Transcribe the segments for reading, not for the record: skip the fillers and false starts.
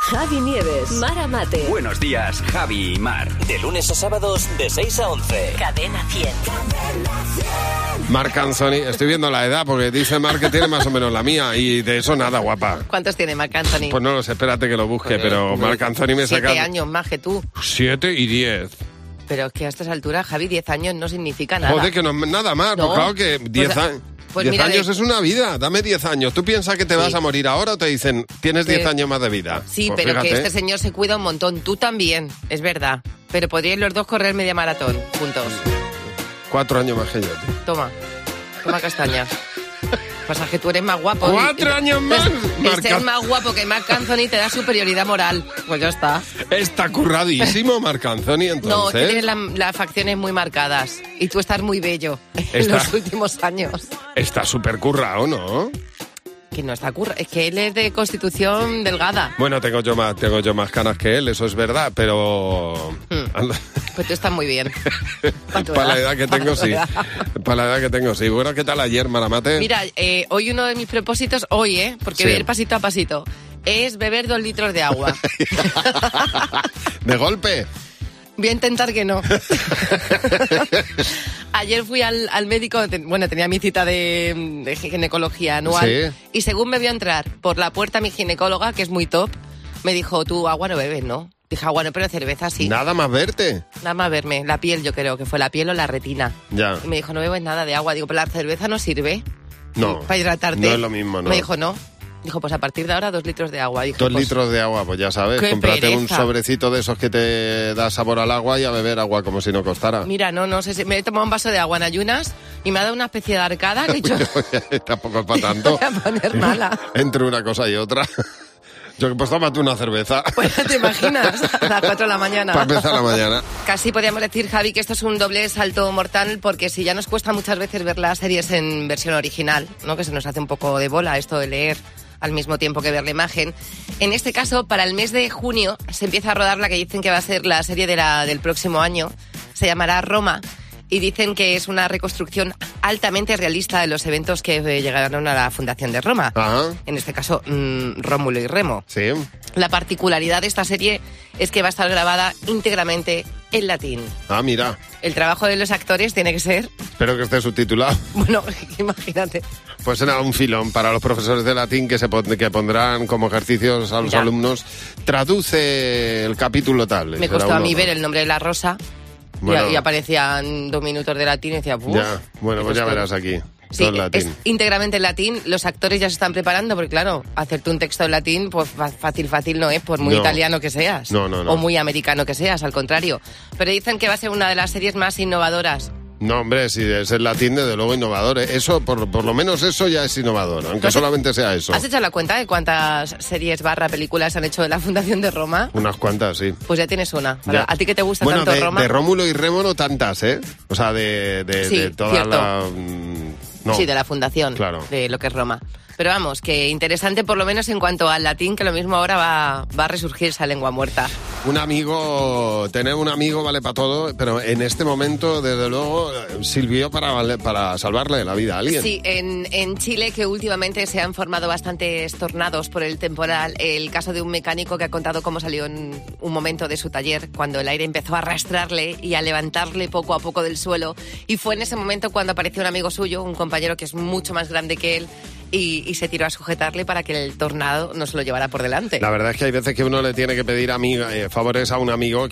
Javi Nieves, Mar Amate. Buenos días, Javi y Mar. De lunes a sábados de 6 a 11. Cadena 100. Marc Anthony, estoy viendo la edad porque dice Marc que tiene más o menos la mía y de eso nada, guapa. ¿Cuántos tiene Marc Anthony? Pues no lo sé, espérate que lo busque, pero Marc Anthony me saca... 7 años más que tú. 7 y 10. Pero es que a estas alturas, Javi, 10 años no significa nada. Joder, que no nada más, no, claro que 10 años... Pues 10 mira, años es una vida, dame 10 años. ¿Tú piensas que te vas a morir ahora o te dicen, tienes 10 años más de vida? Sí, pues pero fíjate. que este señor se cuida un montón. Tú también, es verdad. Pero podríais los dos correr media maratón juntos. 4 años más que yo, tío. Toma castaña. Pasa que tú eres más guapo. 4 años más. El ser más guapo que Marc Anthony te da superioridad moral. Pues ya está. Está curradísimo Marc Anthony, entonces. No, tienes las facciones muy marcadas. Y tú estás muy bello en los últimos años. Está súper currado, ¿no? Que no está currado. Es que él es de constitución delgada. Bueno, tengo yo más canas que él, eso es verdad, pero... Pues tú estás muy bien. Para la edad que tengo, sí. Para la edad que tengo, sí. Bueno, ¿qué tal ayer, Maramate? Mira, hoy uno de mis propósitos, porque voy a ir pasito a pasito, es beber 2 litros de agua. ¿De golpe? Voy a intentar que no. Ayer fui al médico, tenía mi cita de ginecología anual, sí. Y según me vio entrar por la puerta mi ginecóloga, que es muy top, me dijo, tú agua no bebes, ¿no? Dije, agua no, pero cerveza sí. Nada más verte. Nada más verme, la piel yo creo que fue la piel o la retina. Ya. Y me dijo, no bebes nada de agua. Digo, pero la cerveza no sirve. No. Para hidratarte. No es lo mismo, ¿no? Me dijo, no. Dijo, pues a partir de ahora 2 litros de agua. Dije, 2 litros de agua, pues ya sabes, cómprate un sobrecito de esos que te da sabor al agua y a beber agua como si no costara. Mira, no sé si me he tomado un vaso de agua en ayunas y me ha dado una especie de arcada que yo... Tampoco es para tanto. Me voy a poner mala. Entre una cosa y otra. Yo, pues tómate una cerveza. Pues te imaginas, a las 4 de la mañana. Para empezar la mañana. Casi podríamos decir, Javi, que esto es un doble salto mortal, porque si ya nos cuesta muchas veces ver las series en versión original, ¿no? Que se nos hace un poco de bola esto de leer al mismo tiempo que ver la imagen. En este caso, para el mes de junio, se empieza a rodar la que dicen que va a ser la serie del próximo año. Se llamará Roma. Y dicen que es una reconstrucción altamente realista de los eventos que llegaron a la fundación de Roma. Ajá. En este caso, Rómulo y Remo. Sí. La particularidad de esta serie es que va a estar grabada íntegramente en latín. Ah, mira. El trabajo de los actores tiene que ser... Espero que esté subtitulado. Bueno, imagínate. Pues será un filón para los profesores de latín que pondrán como ejercicios a los alumnos. Traduce el capítulo tal. Me costó a mí ver el nombre de la rosa. Bueno. Y aparecían 2 minutos de latín y decía... Ya, bueno, pues ya verás aquí. Sí, latín. Es íntegramente en latín. Los actores ya se están preparando porque, claro, hacerte un texto en latín, pues fácil no es, por muy italiano que seas. No. O muy americano que seas, al contrario. Pero dicen que va a ser una de las series más innovadoras. No, hombre, si es el latín, desde luego innovador. Eso, por lo menos eso ya es innovador, aunque solamente sea eso. ¿Has hecho la cuenta de cuántas series / películas han hecho de la Fundación de Roma? Unas cuantas, sí. Pues ya tienes una. Ya. ¿A ti que te gusta tanto Roma? De Rómulo y Remo no tantas, ¿eh? O sea, de toda cierto. la... No. Sí, de la Fundación, claro. De lo que es Roma. Pero vamos, que interesante por lo menos en cuanto al latín, que lo mismo ahora va a resurgir esa lengua muerta. Tener un amigo vale para todo, pero en este momento, desde luego, sirvió para salvarle la vida a alguien. Sí, en Chile, que últimamente se han formado bastantes tornados por el temporal, el caso de un mecánico que ha contado cómo salió en un momento de su taller, cuando el aire empezó a arrastrarle y a levantarle poco a poco del suelo, y fue en ese momento cuando apareció un amigo suyo, un compañero que es mucho más grande que él, y se tiró a sujetarle para que el tornado no se lo llevara por delante. La verdad es que hay veces que uno le tiene que pedir favores a un amigo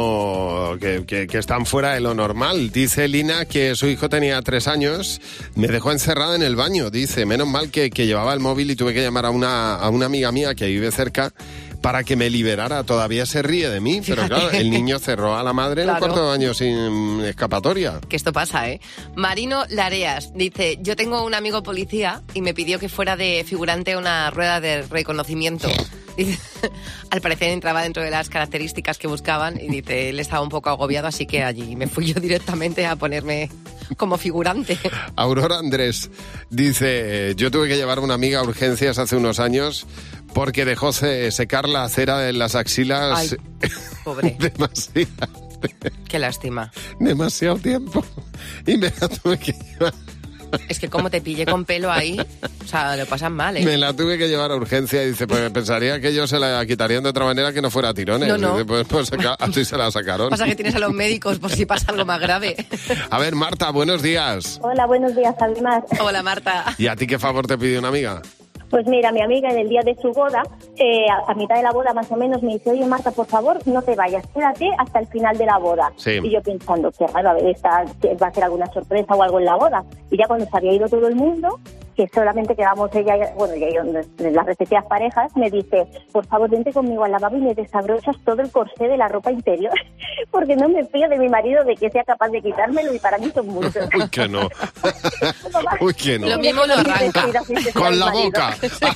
que están fuera de lo normal. Dice Lina que su hijo tenía 3 años, me dejó encerrada en el baño, dice, menos mal que llevaba el móvil y tuve que llamar a una amiga mía que vive cerca para que me liberara. Todavía se ríe de mí, pero claro, el niño cerró a la madre en el cuarto de baño sin escapatoria. Que esto pasa, ¿eh? Marino Lareas dice, yo tengo un amigo policía y me pidió que fuera de figurante a una rueda de reconocimiento. Dice, al parecer entraba dentro de las características que buscaban y dice, él estaba un poco agobiado, así que allí me fui yo directamente a ponerme como figurante. Aurora Andrés dice, yo tuve que llevar a una amiga a urgencias hace unos años porque dejó secar la cera de las axilas. Ay, pobre. Demasiado. Qué lástima. Demasiado tiempo. Y me la tuve que llevar Es que como te pille con pelo ahí, o sea, lo pasan mal, ¿eh? Me la tuve que llevar a urgencia y dice, pues pensaría que ellos se la quitarían de otra manera que no fuera a tirones. No. Dice, pues así se la sacaron. Pasa que tienes a los médicos por si pasa algo más grave. A ver, Marta, buenos días. Hola, buenos días, Mar. Hola, Marta. ¿Y a ti qué favor te pidió una amiga? Pues mira, mi amiga en el día de su boda, a mitad de la boda más o menos, me dice, oye Marta, por favor, no te vayas, quédate hasta el final de la boda. Sí. Y yo pensando, qué raro, a ver, va a ser alguna sorpresa o algo en la boda. Y ya cuando se había ido todo el mundo, que solamente quedamos ella y yo, las respectivas parejas, me dice, por favor, vente conmigo al lavabo y me desabrochas todo el corsé de la ropa interior, porque no me fío de mi marido de que sea capaz de quitármelo y para mí son muchos. Uy, que no. Uy, que no. Lo mismo lo arranca. Con la boca.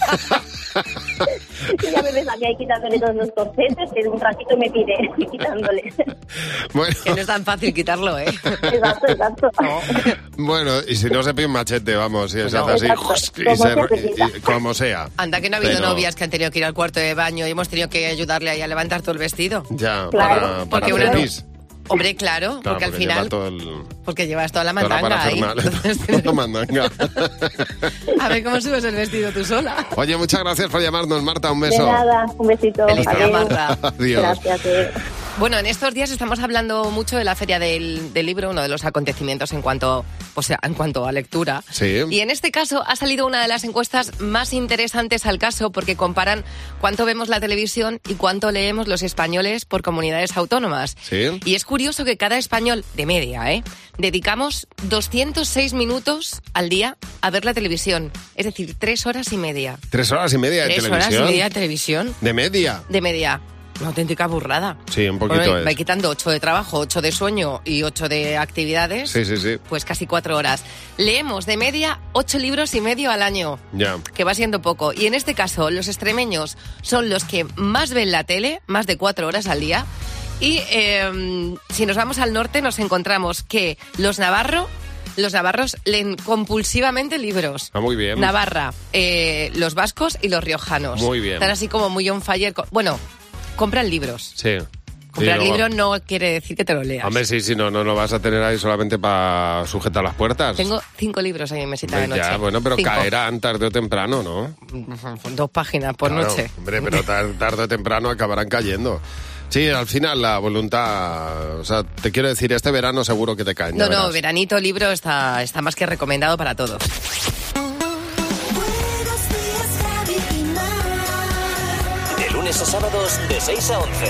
Y ya me ves a mí ahí quitándole todos los corsetes, que un ratito me pide quitándole. Bueno. Que no es tan fácil quitarlo, ¿eh? Exacto. No. Bueno, y si no se pide un machete, vamos, y se hace así, como sea. Anda que no ha habido Pero- novias que han tenido que ir al cuarto de baño y hemos tenido que ayudarle ahí a levantar todo el vestido. Ya, Claro, para porque una no- pipis. Hombre, claro, Claro, porque al lleva final... todo el- Porque llevas toda la toda la mandanga ahí. parafernalia. Toda mandanga. A ver cómo subes el vestido tú sola. Oye, muchas gracias por llamarnos, Marta, un De beso. nada, un besito. Feliz día, Adiós. Marta. Adiós. Gracias. Bueno, en estos días estamos hablando mucho de la Feria del Libro, uno de los acontecimientos en cuanto a lectura. Sí. Y en este caso ha salido una de las encuestas más interesantes al caso porque comparan cuánto vemos la televisión y cuánto leemos los españoles por comunidades autónomas. Sí. Y es curioso que cada español, de media, dedicamos 206 minutos al día a ver la televisión. Es decir, 3 horas y media. 3 horas y media de 3 televisión. horas y media de televisión. De media. De media. Una auténtica burrada. Sí, un poquito Bueno, es. va quitando 8 de trabajo, 8 de sueño y 8 de actividades. Sí. Pues casi 4 horas. Leemos de media 8 libros y medio al año. Ya. Que va siendo poco. Y en este caso, los extremeños son los que más ven la tele, más de 4 horas al día. Y si nos vamos al norte, nos encontramos que los navarros leen compulsivamente libros. Ah, muy bien. Navarra, los vascos y los riojanos. Muy bien. Están así como muy on fire. Bueno, compran libros. Sí. Comprar Sí, luego- libros no quiere decir que te lo leas. Hombre, sí, no lo vas a tener ahí solamente para sujetar las puertas. Tengo 5 libros ahí en mesita de noche. Ya, bueno, pero 5. caerán tarde o temprano, ¿no? 2 páginas por Claro, noche. Hombre, pero tarde o temprano acabarán cayendo. Sí, al final la voluntad... O sea, te quiero decir, este verano seguro que te caen. ya No, verás. veranito libro está más que recomendado para todos. De lunes a sábados de 6 a 11.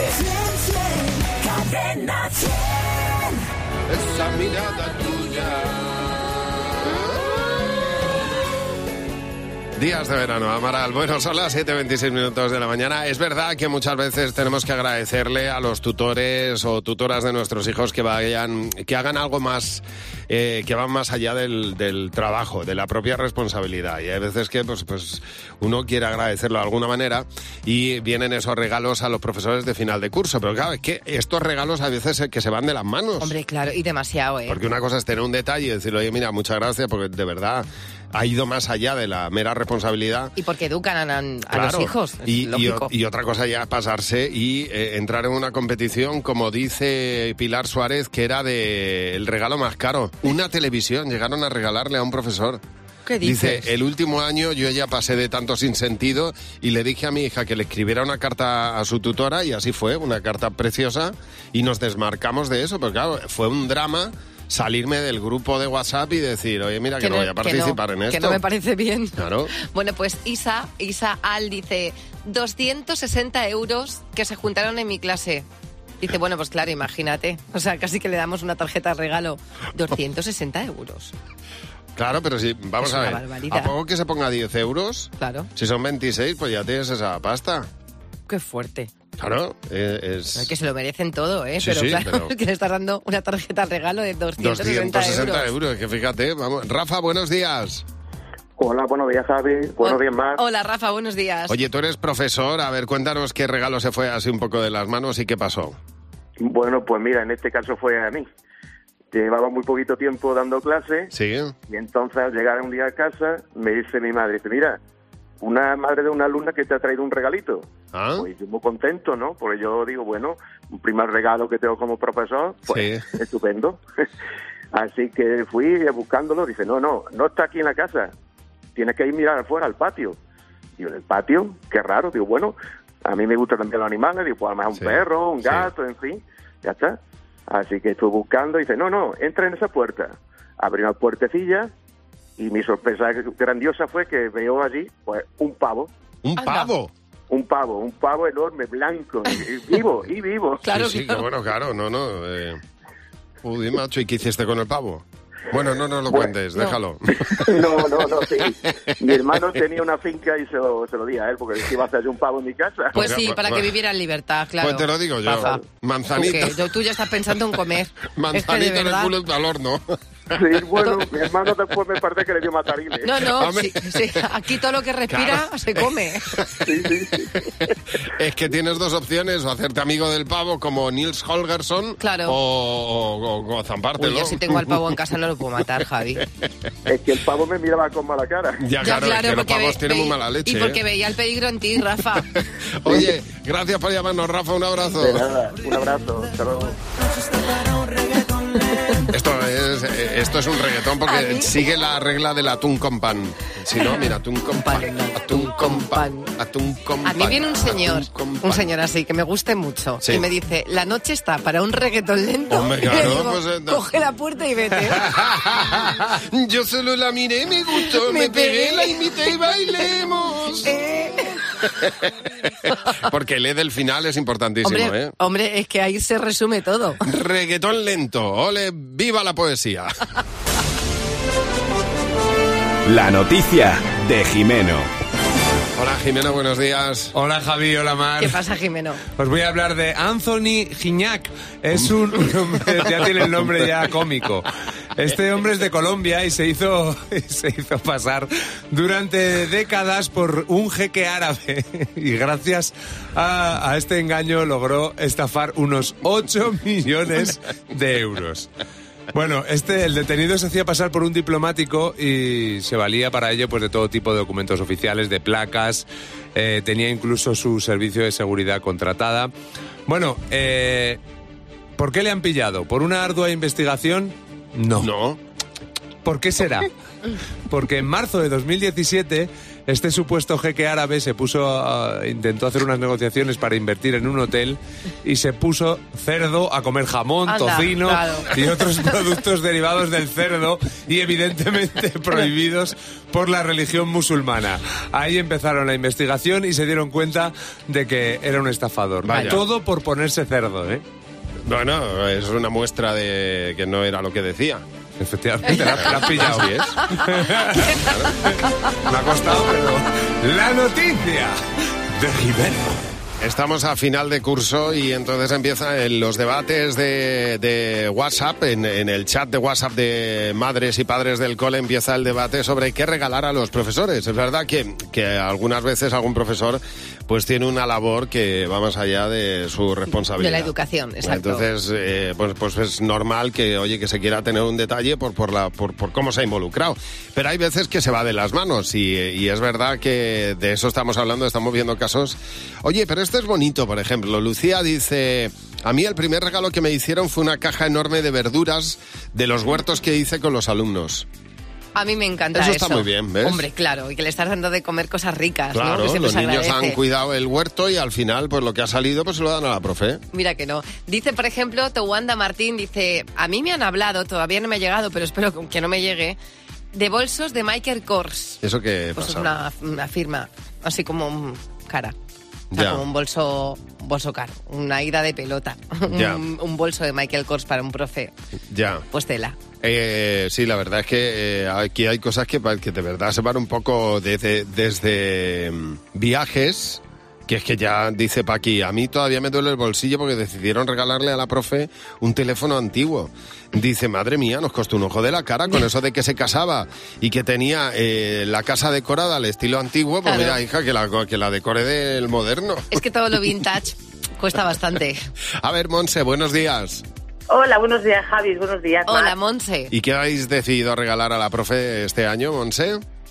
Esa mirada tuya. Días de verano, Amaral. Bueno, son las 7:26 de la mañana. Es verdad que muchas veces tenemos que agradecerle a los tutores o tutoras de nuestros hijos que hagan algo más, que van más allá del trabajo, de la propia responsabilidad. Y hay veces que pues uno quiere agradecerlo de alguna manera y vienen esos regalos a los profesores de final de curso. Pero claro, es que estos regalos a veces que se van de las manos. Hombre, claro, y demasiado, ¿eh? Porque una cosa es tener un detalle y decirle, oye, mira, muchas gracias, porque de verdad ha ido más allá de la mera responsabilidad. Y porque educan a los Claro. hijos, es y lógico. y otra cosa ya pasarse y entrar en una competición, como dice Pilar Suárez, que era el regalo más caro. Una televisión llegaron a regalarle a un profesor. ¿Qué dices? Dice, el último año yo ya pasé de tanto sinsentido y le dije a mi hija que le escribiera una carta a su tutora y así fue, una carta preciosa, y nos desmarcamos de eso, porque claro, fue un drama salirme del grupo de WhatsApp y decir, oye, mira, que no voy a participar en esto. Que no me parece bien. Claro. Bueno, pues Isa Al dice, 260 euros que se juntaron en mi clase. Dice, bueno, pues claro, imagínate. O sea, casi que le damos una tarjeta de regalo. 260 euros. Claro, pero si, vamos Es a una ver, barbaridad. ¿a poco que se ponga 10 euros? Claro. Si son 26, pues ya tienes esa pasta. Qué fuerte. Claro, es... Que se lo merecen todo, ¿eh? Sí, pero sí, claro, pero- que le estás dando una tarjeta de regalo de 260 260 euros, que fíjate, vamos. Rafa, buenos días. Hola, buenos días, Javi. Buenos días, Mar. Hola, Rafa, buenos días. Oye, tú eres profesor, a ver, cuéntanos qué regalo se fue así un poco de las manos y qué pasó. Bueno, pues mira, en este caso fue a mí. Llevaba muy poquito tiempo dando clases Sí, y entonces al llegar un día a casa me dice mi madre, dice, mira, una madre de una alumna que te ha traído un regalito. ¿Ah? Pues yo muy contento, ¿no? Porque yo digo, bueno, un primer regalo que tengo como profesor, pues Sí. estupendo. Así que fui buscándolo, dice, no está aquí en la casa, tienes que ir a mirar afuera, al patio. Digo, ¿en el patio? Qué raro. Digo, bueno, a mí me gustan también los animales, digo, pues a lo mejor un perro, un gato, en fin, ya está. Así que estuve buscando, dice, no, entra en esa puerta. Abrí una puertecilla y mi sorpresa grandiosa fue que veo allí, pues, un pavo. ¿Un pavo? Un pavo enorme, blanco, vivo. Claro, sí, que bueno, claro, Uy, macho, ¿y qué hiciste con el pavo? Bueno, no lo cuentes, déjalo. No, sí. Mi hermano tenía una finca y se lo di a él, porque iba a hacer un pavo en mi casa. Pues sí, para que viviera en libertad, claro. Pues te lo digo yo. Rafa, manzanita. Tú ya estás pensando en comer. Manzanita en el culo y al horno. Sí, bueno, mi hermano después me parece que le dio matarile. No, sí, aquí todo lo que respira se come. Sí. Es que tienes dos opciones, o hacerte amigo del pavo como Nils Holgersson, claro, o zampártelo. Uy, yo si tengo al pavo en casa no lo puedo matar, Javi. Es que el pavo me miraba con mala cara. Ya, claro, es que los pavos tienen muy mala leche. Y porque veía el peligro en ti, Rafa. Oye, gracias por llamarnos, Rafa, un abrazo. De nada, un abrazo, hasta luego. Esto es un reggaetón porque sigue la regla del atún con pan. Si no, mira, atún con pan, atún con pan, atún con pan. A mí viene un señor así, que me guste mucho, y me dice, la noche está para un reggaetón lento. Hombre, claro, y le digo, pues, coge la puerta y vete. Yo solo la miré, me gustó, me pegué, la invité y bailemos. Porque el del final es importantísimo, Hombre, es que ahí se resume todo. Reggaetón lento, ole, viva la poesía. La noticia de Jimeno. Hola Jimeno, buenos días. Hola Javi, hola Mar. ¿Qué pasa, Jimeno? Os voy a hablar de Anthony Gignac. Es un hombre, ya tiene el nombre ya cómico. Este hombre es de Colombia y se hizo pasar durante décadas por un jeque árabe. Y gracias a este engaño logró estafar unos 8 millones de euros. Bueno, el detenido se hacía pasar por un diplomático y se valía para ello pues de todo tipo de documentos oficiales, de placas, tenía incluso su servicio de seguridad contratada. Bueno, ¿por qué le han pillado? ¿Por una ardua investigación? No. ¿Por qué será? Porque en marzo de 2017 este supuesto jeque árabe intentó hacer unas negociaciones para invertir en un hotel y se puso cerdo a comer jamón, tocino y otros productos derivados del cerdo y evidentemente prohibidos por la religión musulmana. Ahí empezaron la investigación y se dieron cuenta de que era un estafador. Vaya. Todo por ponerse cerdo, ¿eh? Bueno, es una muestra de que no era lo que decía. Efectivamente, la has pillado. Así es. Me ha costado, pero... La noticia de Jimeno. Estamos a final de curso y entonces empiezan los debates de WhatsApp, en el chat de WhatsApp de madres y padres del cole empieza el debate sobre qué regalar a los profesores. Es verdad que algunas veces algún profesor pues tiene una labor que va más allá de su responsabilidad. De la educación, exacto. Entonces, pues es normal que se quiera tener un detalle por cómo se ha involucrado. Pero hay veces que se va de las manos y es verdad que de eso estamos hablando, estamos viendo casos. Oye, pero esto es bonito, por ejemplo. Lucía dice, a mí el primer regalo que me hicieron fue una caja enorme de verduras de los huertos que hice con los alumnos. A mí me encanta eso. Eso está muy bien, ¿ves? Hombre, claro, y que le estás dando de comer cosas ricas, claro, ¿no? Que los niños han cuidado el huerto y al final, pues lo que ha salido, pues se lo dan a la profe. Mira que no. Dice, por ejemplo, Towanda Martín, dice, a mí me han hablado, todavía no me ha llegado, pero espero que no me llegue, de bolsos de Michael Kors. ¿Eso qué pues pasa? Es una firma, así como cara. O sea, Ya. como un bolso caro, una ida de pelota, Ya. un bolso de Michael Kors para un profe. Ya. Pues tela. Sí, la verdad es que aquí hay cosas que de verdad se van un poco desde viajes, que es que ya dice Paqui, a mí todavía me duele el bolsillo porque decidieron regalarle a la profe un teléfono antiguo. Dice, madre mía, nos costó un ojo de la cara con eso de que se casaba y que tenía la casa decorada al estilo antiguo, pues Claro. mira, hija, que la decore del moderno. Es que todo lo vintage cuesta bastante. A ver, Monse, buenos días. Hola, buenos días, Javi, buenos días. Hola, Mar. Monse. ¿Y qué habéis decidido regalar a la profe este año, Monse?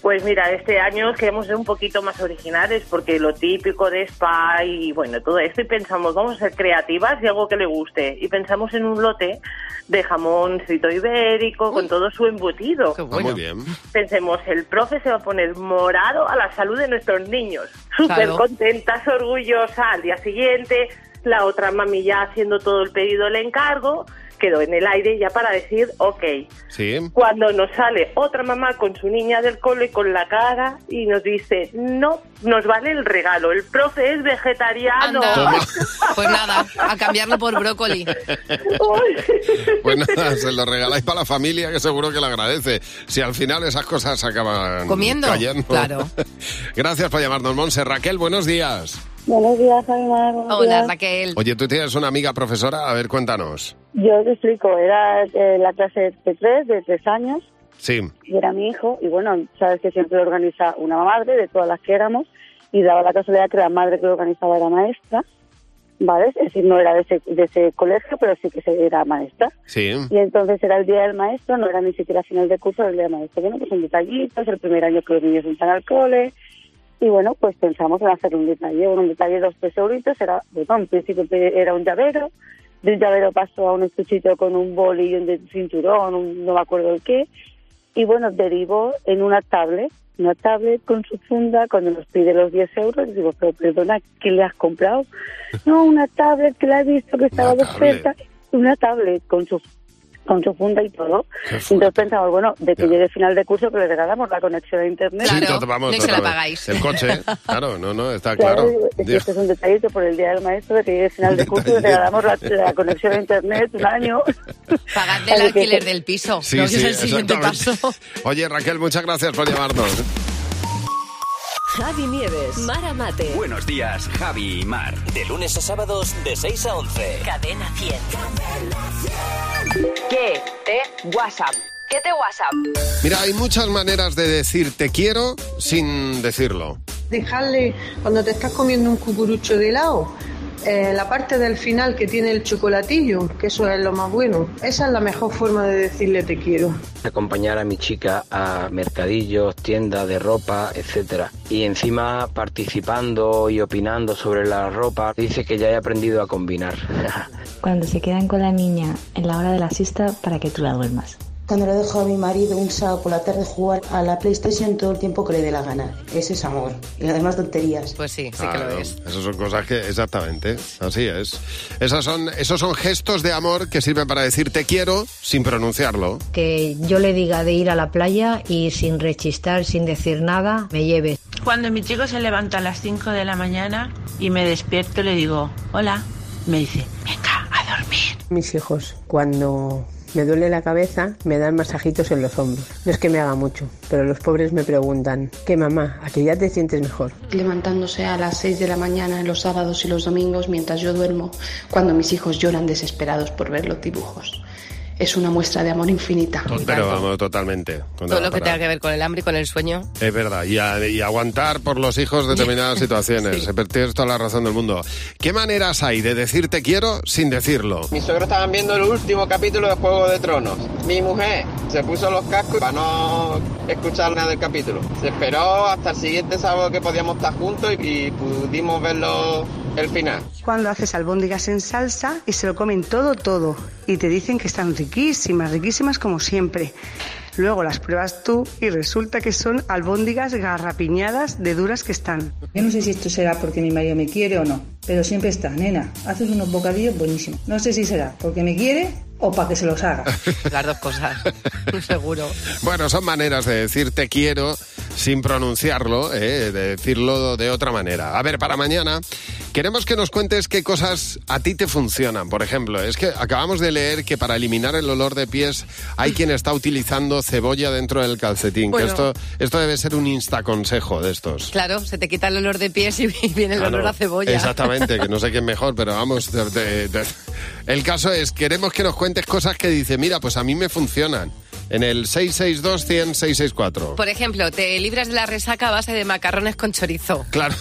Pues mira, este año queremos ser un poquito más originales porque lo típico de spa y bueno, todo esto, y pensamos, vamos a ser creativas y algo que le guste. Y pensamos en un lote de jamoncito ibérico con todo su embutido. Qué bueno. Muy bien. Pensemos, el profe se va a poner morado a la salud de nuestros niños. Súper Claro. contentas, orgullosa. Al día siguiente, la otra mami ya haciendo todo el pedido del encargo, quedó en el aire ya para decir, ok. Sí. Cuando nos sale otra mamá con su niña del cole con la cara y nos dice, no, nos vale el regalo, el profe es vegetariano. Anda. Pues nada, a cambiarlo por brócoli. Pues nada, se lo regaláis para la familia, que seguro que le agradece. Si al final esas cosas acaban ¿Comiendo? cayendo. Claro. Gracias por llamarnos, Monse. Raquel, buenos días. Buenos días, Jaime. Hola, Raquel. Oye, tú tienes una amiga profesora, a ver, cuéntanos. Yo te explico, era la clase de 3 años, Sí. y era mi hijo, y bueno, sabes que siempre lo organiza una madre de todas las que éramos, y daba la casualidad que la madre que lo organizaba era maestra, ¿vale? Es decir, no era de ese colegio, pero sí que era maestra. Sí. Y entonces era el día del maestro, no era ni siquiera final de curso, era el día del maestro. Bueno, pues un detallito, es el primer año que los niños entran al cole. Y bueno, pues pensamos en hacer un detalle de 2 euritos, era, bueno, en principio era un llavero, de un llavero pasó a un estuchito con un boli y un cinturón, no me acuerdo el qué, y bueno, derivó en una tablet con su funda. Cuando nos pide los 10 euros, le digo, pero perdona, ¿qué le has comprado? No, una tablet que la he visto que estaba de oferta, una tablet con su funda y todo. Entonces pensamos, bueno, de que llegue final de curso que le regalamos la conexión a internet. Sí, Claro, vamos, no se la totalmente. pagáis. El coche, claro, no, está claro. Este es un detallito por el día del maestro, de que llegue final de curso y le regalamos la conexión a internet un año. Pagadle el alquiler del piso. Sí, Creo que sí, es el siguiente exactamente. paso. Oye, Raquel, muchas gracias por llamarnos. Javi Nieves, Mara Mate, Buenos días, Javi y Mar. De lunes a sábados, de 6 a 11. Cadena 100. ¿Qué te WhatsApp? ¿Qué te WhatsApp? Mira, hay muchas maneras de decir te quiero sin decirlo. Dejarle, cuando te estás comiendo un cucurucho de helado, la parte del final que tiene el chocolatillo, que eso es lo más bueno. Esa es la mejor forma de decirle te quiero. Acompañar a mi chica a mercadillos, tiendas de ropa, etcétera. Y encima participando y opinando sobre la ropa, dice que ya he aprendido a combinar. Cuando se quedan con la niña en la hora de la siesta para que tú la duermas. Cuando le dejo a mi marido un sábado por la tarde jugar a la PlayStation todo el tiempo que le dé la gana. Ese es amor. Y además tonterías. Pues sí, que lo es. Esas son cosas que, exactamente, así es. Esos son gestos de amor que sirven para decir te quiero sin pronunciarlo. Que yo le diga de ir a la playa y sin rechistar, sin decir nada, me lleve. Cuando mi chico se levanta a las 5 de la mañana y me despierto, le digo, hola. Me dice, venga, a dormir. Mis hijos, cuando me duele la cabeza, me dan masajitos en los hombros. No es que me haga mucho, pero los pobres me preguntan, ¿qué mamá? ¿A qué ya te sientes mejor? Levantándose a las 6 de la mañana los sábados y los domingos mientras yo duermo, cuando mis hijos lloran desesperados por ver los dibujos. Es una muestra de amor infinita. Pero vamos, totalmente. Todo lo que tenga que ver con el hambre y con el sueño. Es verdad, y aguantar por los hijos determinadas situaciones. Sí. Tienes toda la razón del mundo. ¿Qué maneras hay de decir te quiero sin decirlo? Mis suegros estaban viendo el último capítulo de Juego de Tronos. Mi mujer se puso los cascos para no escuchar nada del capítulo. Se esperó hasta el siguiente sábado que podíamos estar juntos y pudimos verlo el final. Cuando haces albóndigas en salsa y se lo comen todo, y te dicen que están riquísimas como siempre. Luego las pruebas tú y resulta que son albóndigas garrapiñadas de duras que están. Yo no sé si esto será porque mi marido me quiere o no, pero siempre está, nena, haces unos bocadillos buenísimos. No sé si será porque me quiere o para que se los haga. Las dos cosas, seguro. Bueno, son maneras de decir te quiero sin pronunciarlo, de decirlo de otra manera. A ver, para mañana queremos que nos cuentes qué cosas a ti te funcionan. Por ejemplo, es que acabamos de leer que para eliminar el olor de pies hay quien está utilizando cebolla dentro del calcetín. Bueno. Que esto debe ser un instaconsejo de estos. Claro, se te quita el olor de pies y viene el olor a cebolla. Exactamente, que no sé qué es mejor, pero vamos, el caso es, queremos que nos cuentes cosas que dice, mira, pues a mí me funcionan. En el 662-100-664. Por ejemplo, te libras de la resaca a base de macarrones con chorizo. Claro.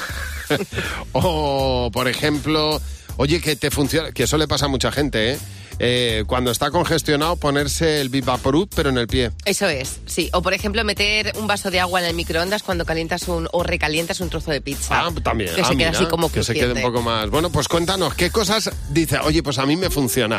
O, por ejemplo, oye, que te funciona, que eso le pasa a mucha gente, cuando está congestionado, ponerse el Vivaporub, pero en el pie. Eso es, sí. O, por ejemplo, meter un vaso de agua en el microondas cuando o recalientas un trozo de pizza. Ah, también. Que se quede así como que se quede un poco más. Bueno, pues cuéntanos, ¿qué cosas dice? Oye, pues a mí me funciona.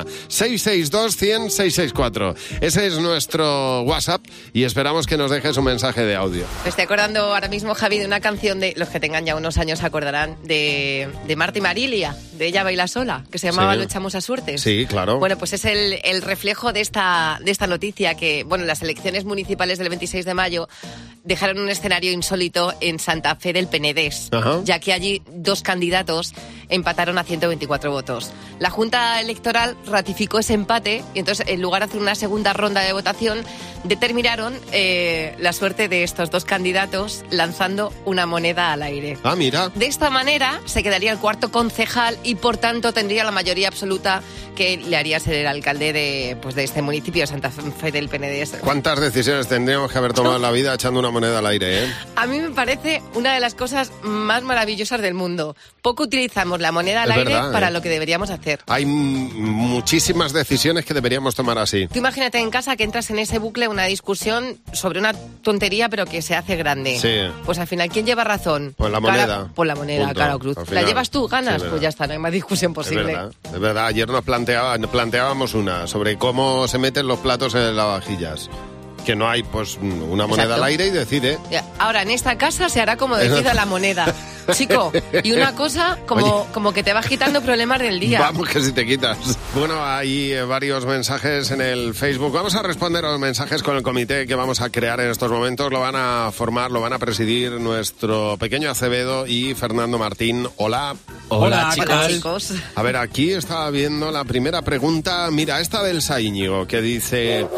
662-100-664. Ese es nuestro WhatsApp y esperamos que nos dejes un mensaje de audio. Me estoy acordando ahora mismo, Javi, de una canción de los que tengan ya unos años se acordarán de Marta y Marilia, de Ella baila sola, que se llamaba Sí. Lo echamos a suertes. Sí, claro. Bueno, pues es el reflejo de esta noticia que, bueno, las elecciones municipales del 26 de mayo dejaron un escenario insólito en Santa Fe del Penedés, Ajá. ya que allí 2 candidatos empataron a 124 votos. La Junta Electoral ratificó ese empate y entonces, en lugar de hacer una segunda ronda de votación, determinaron la suerte de estos 2 candidatos lanzando una moneda al aire. Ah, mira. De esta manera se quedaría el cuarto concejal y por tanto tendría la mayoría absoluta que le haría ser el alcalde de este municipio, Santa Fe del Penedés. ¿Cuántas decisiones tendríamos que haber tomado en la vida echando una moneda al aire, eh? A mí me parece una de las cosas más maravillosas del mundo. Poco utilizamos la moneda al Es aire verdad, para ¿eh? lo que deberíamos hacer. Hay muchísimas decisiones que deberíamos tomar así. Tú imagínate en casa que entras en ese bucle, una discusión sobre una tontería pero que se hace grande. Sí. Pues al final, ¿quién lleva razón? Pues la moneda. Pues la moneda, Punto. cara o cruz. Al ¿La final. llevas tú, ganas? Sí, Pues ya está, no hay más discusión posible. Es verdad. Ayer nos planteábamos una sobre cómo se meten los platos en las lavavajillas. Que no hay, pues, una moneda Exacto. al aire y decide. Ya, ahora, en esta casa se hará como decida la moneda. Chico, y una cosa como que te vas quitando problemas del día. Vamos, que si te quitas. Bueno, hay varios mensajes en el Facebook. Vamos a responder a los mensajes con el comité que vamos a crear en estos momentos. Lo van a formar, lo van a presidir nuestro pequeño Acevedo y Fernando Martín. Hola. Hola, chicos. A ver, aquí estaba viendo la primera pregunta. Mira, esta del Saíñigo, que dice...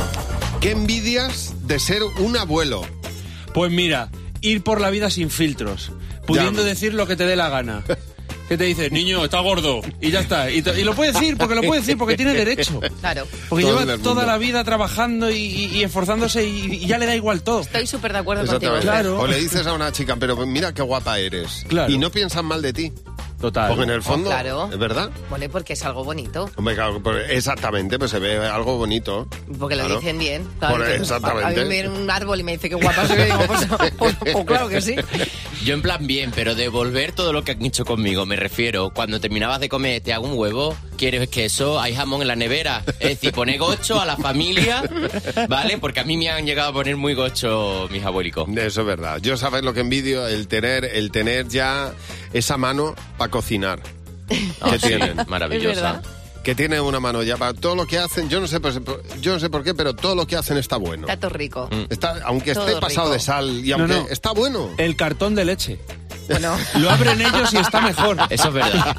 ¿Qué envidias de ser un abuelo? Pues mira, ir por la vida sin filtros, pudiendo decir lo que te dé la gana. ¿Qué te dice? Niño, está gordo. Y ya está. Y lo puede decir, porque tiene derecho. Claro. Porque Todo en lleva el toda mundo. la vida trabajando y esforzándose y ya le da igual todo. Estoy súper de acuerdo contigo. Exactamente. Claro. O le dices a una chica, pero mira qué guapa eres. Claro. Y no piensan mal de ti. Total. Porque en el fondo, Claro. ¿es verdad? Vale, porque es algo bonito. Hombre, claro, pues exactamente, pues se ve algo bonito. Porque lo Claro. dicen bien. Exactamente. A mí me viene un árbol y me dice que guapa soy, y digo, pues claro que sí. Yo en plan bien, pero devolver todo lo que han hecho conmigo, me refiero. Cuando terminabas de comer, te hago un huevo, quieres queso, hay jamón en la nevera. Es decir, poner gocho a la familia, ¿vale? Porque a mí me han llegado a poner muy gocho mis abuelicos. Eso es verdad. Yo sabes lo que envidio, el tener ya esa mano para cocinar. Que Sí, tienen. maravillosa. Es verdad. Que tiene una mano ya para todo lo que hacen. Yo no sé por qué, pero todo lo que hacen está bueno. Está todo rico. Aunque Todo esté pasado rico. de sal y aunque No. está bueno. El cartón de leche. Bueno, Lo abren ellos y está mejor. Eso es verdad.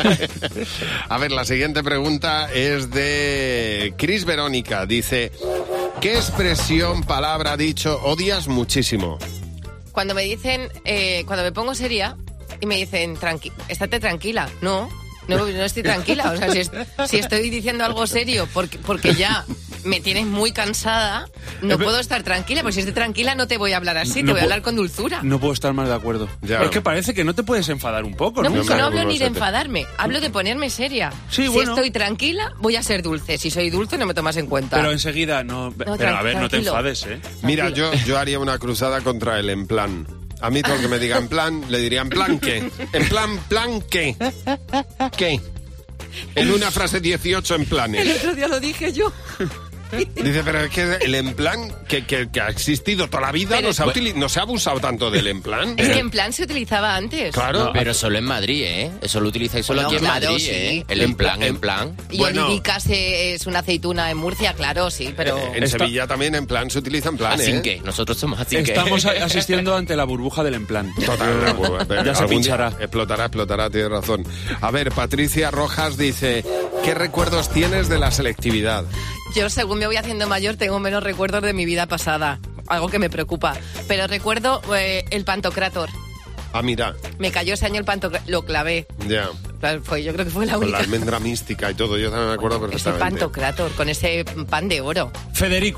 A ver, la siguiente pregunta es de Cris Verónica. Dice, ¿qué expresión, palabra, dicho odias muchísimo? cuando me dicen, cuando me pongo seria y me dicen, estate tranquila. No estoy tranquila. O sea, si estoy diciendo algo serio porque ya me tienes muy cansada, no puedo estar tranquila. Pues si estoy tranquila no te voy a hablar así, te voy a hablar con dulzura. No puedo estar más de acuerdo. Ya. Es que parece que no te puedes enfadar un poco, ¿no? No, pues no hablo ni de sé. enfadarme, hablo de ponerme seria. Sí, si bueno. estoy tranquila, voy a ser dulce. Si soy dulce, no me tomas en cuenta. Pero enseguida no. Pero a ver, no te tranquilo. enfades, ¿eh? Mira, yo haría una cruzada contra el en plan. A mí todo el que me diga en plan, le diría en plan qué. En plan qué. ¿Qué? En una frase 18 en planes. El otro día lo dije yo. Dice, pero es que el en plan que ha existido toda la vida Pero no se ha abusado tanto del en plan. Es que en plan se utilizaba antes. Claro. No, pero solo en Madrid, ¿eh? Eso lo utilizáis solo Bueno, aquí en claro, Madrid, sí. ¿eh? El en plan. Y Bueno. olivicas es una aceituna en Murcia, claro, sí, pero... En Sevilla también en plan se utiliza en plan, Así ¿eh? que, nosotros somos así que. Estamos asistiendo ante la burbuja del en plan. Total, Ya se algún día pinchará. explotará, tienes razón. A ver, Patricia Rojas dice, ¿qué recuerdos tienes de la selectividad? Yo, según me voy haciendo mayor, tengo menos recuerdos de mi vida pasada. Algo que me preocupa. Pero recuerdo el Pantocrator. Ah, mira, Me cayó ese año el Pantocrator. Lo clavé. ya, Claro, yo creo que fue la con la única. almendra mística y todo, yo también me acuerdo Ese perfectamente. Pantocrator, con ese pan de oro. Federico,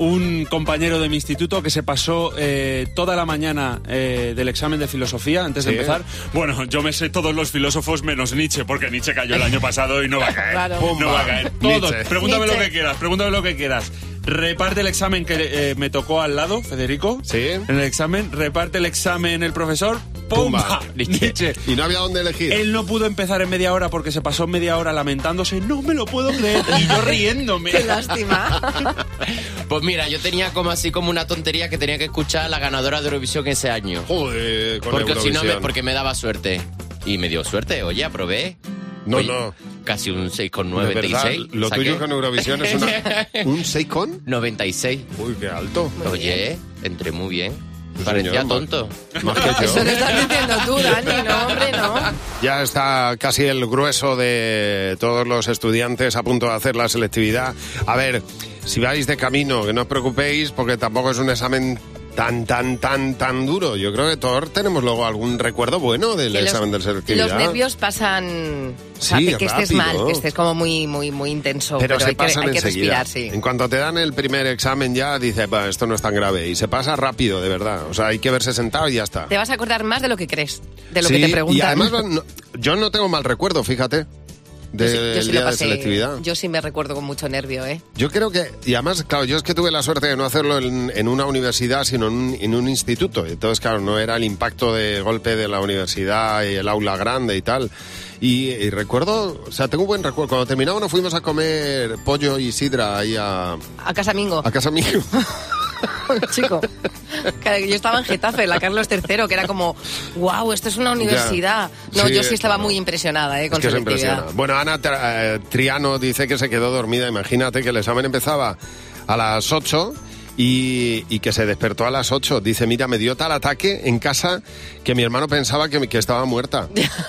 un compañero de mi instituto que se pasó toda la mañana del examen de filosofía antes de empezar. Bueno, yo me sé todos los filósofos menos Nietzsche, porque Nietzsche cayó el año pasado y no va a caer. Claro. No va a caer. Todos. Nietzsche. Pregúntame Nietzsche. lo que quieras. Reparte el examen que me tocó al lado, Federico. Sí. En el examen, reparte el examen el profesor. ¡Pumba! Nietzsche. Y no había dónde elegir. Él no pudo empezar en media hora porque se pasó media hora lamentándose. No me lo puedo creer. Y yo riéndome. Qué lástima. Pues mira, yo tenía como una tontería que tenía que escuchar a la ganadora de Eurovisión ese año. Joder, con Porque si no, Eurovisión. porque me daba suerte. Y me dio suerte, oye, aprobé. No, Oye, no. Casi un De 6,96. verdad, lo saqué. tuyo con Eurovisión es un 6 con... 96. Uy, qué alto. Oye, entré muy bien. Sí, Parecía señor, tonto. Más que yo. Eso lo estás diciendo tú, Dani, no, hombre, no. Ya está casi el grueso de todos los estudiantes a punto de hacer la selectividad. A ver, si vais de camino, que no os preocupéis, porque tampoco es un examen tan duro. Yo creo que todos tenemos luego algún recuerdo bueno del examen de selectividad. Los nervios pasan... Sí, o sea, que estés rápido. mal, que estés como muy intenso. Pero se hay pasan que enseguida. respirar, sí. En cuanto te dan el primer examen ya dices, "Bah, esto no es tan grave". Y se pasa rápido, de verdad. O sea, hay que verse sentado y ya está. Te vas a acordar más de lo que crees, de lo Sí, que te preguntan. y además yo no tengo mal recuerdo, fíjate, del Yo sí día lo de pasé, selectividad. yo sí me recuerdo con mucho nervio, ¿eh? Yo creo que, y además, claro, yo es que tuve la suerte de no hacerlo en una universidad, sino en un instituto. Entonces, claro, no era el impacto de golpe de la universidad y el aula grande y tal. Y recuerdo, o sea, tengo un buen recuerdo. Cuando terminamos nos fuimos a comer pollo y sidra ahí a Casa Mingo. Casa Mingo. Chico, que yo estaba en Getafe, en la Carlos III, que era como, wow, esto es una universidad. Ya. No, Sí, yo sí estaba claro. muy impresionada con Es que se selectividad. impresiona. Bueno, Ana Triano dice que se quedó dormida. Imagínate que el examen empezaba a las 8 y que se despertó a las 8. Dice, mira, me dio tal ataque en casa que mi hermano pensaba que estaba muerta.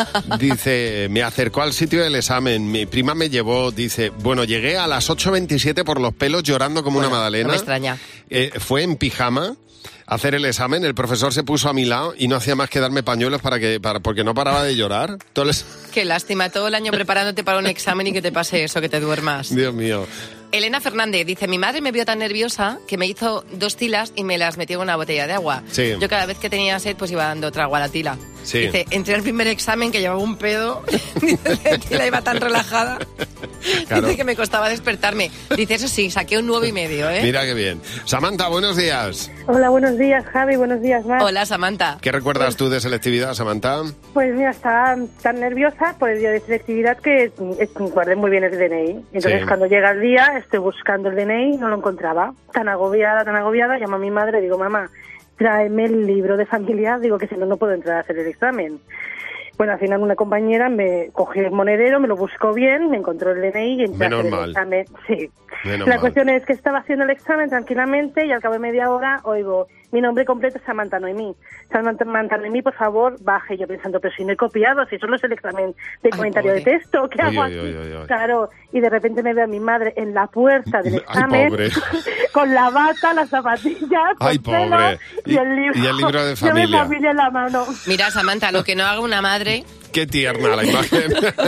Dice, me acercó al sitio del examen, mi prima me llevó, dice, bueno, llegué a las 8:27 por los pelos llorando como una magdalena. No me extraña. Fue en pijama a hacer el examen, el profesor se puso a mi lado y no hacía más que darme pañuelos porque no paraba de llorar. Entonces, Qué lástima, todo el año preparándote para un examen y que te pase eso, que te duermas. Dios mío. Elena Fernández dice, mi madre me vio tan nerviosa que me hizo 2 tilas y me las metió en una botella de agua. Sí. Yo cada vez que tenía sed, pues iba dando trago a la tila. Sí. Dice, entré al primer examen que llevaba un pedo, dice, la tila iba tan relajada. Claro. Dice que me costaba despertarme. Dice, eso sí, saqué un 9,5, ¿eh? Mira qué bien. Samantha, buenos días. Hola, buenos días, Javi, buenos días, Mar. Hola, Samantha. ¿Qué recuerdas tú de selectividad, Samantha? Pues mira, estaba tan nerviosa por el día de selectividad que guardé muy bien el DNI. Entonces, Sí. cuando llega el día, estoy buscando el DNI y no lo encontraba. Tan agobiada, llamo a mi madre y digo, mamá, tráeme el libro de familia, digo que si no, no puedo entrar a hacer el examen. Bueno, al final una compañera me cogió el monedero, me lo buscó bien, me encontró el DNI y entré a Menos hacer mal. el examen. Sí. Menos La mal. cuestión es que estaba haciendo el examen tranquilamente y al cabo de media hora oigo, mi nombre completo es Samantha Noemí. Samantha Noemí, por favor, baje. Yo pensando, pero si no he copiado, si solo es el examen de comentario pobre. de texto, ¿qué Uy, hago uy, aquí? uy, uy, uy. Claro, y de repente me veo a mi madre en la puerta del Ay, examen, pobre. con la bata, las zapatillas, Ay, con pelo pobre. y el libro. Y el libro de Yo mi familia. familia en la mano. Mira, Samantha, lo que no haga una madre... Qué tierna la imagen.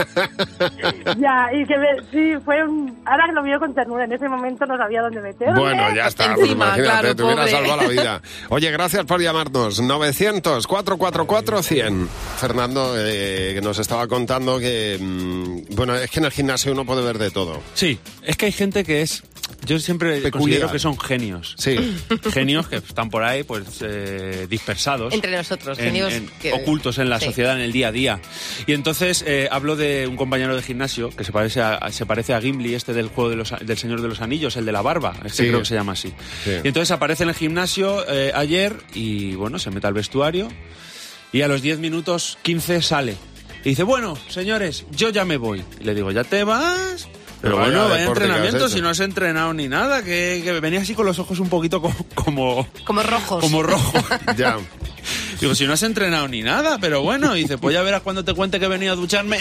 Ya, y que sí, fue ahora lo veo con ternura, en ese momento no sabía dónde meterme. Bueno, ya está. Pues Encima, imagínate, claro, te hubiera pobre. salvado la vida. Oye, gracias por llamarnos. 900-444-100. Fernando, que nos estaba contando que... bueno, es que en el gimnasio uno puede ver de todo. Sí, es que hay gente que es... Yo siempre Peculiar. considero que son genios. Sí. Genios que están por ahí, pues, dispersados. Entre nosotros, genios que- ocultos en la sí. sociedad, en el día a día. Y entonces hablo de un compañero de gimnasio que se parece a Gimli, del juego del Señor de los Anillos, el de la barba. Sí. Creo que se llama así. Sí. Y entonces aparece en el gimnasio ayer y, bueno, se mete al vestuario y a los 10 minutos 15 sale. Y dice, bueno, señores, yo ya me voy. Y le digo, ¿ya te vas? Pero Vaya bueno, vaya deporte que has entrenamiento, hecho. si no has entrenado ni nada, que venía así con los ojos un poquito como rojos. Como rojo. Ya. Digo, si no has entrenado ni nada, pero bueno, y dice, pues ya verás cuando te cuente que he venido a ducharme.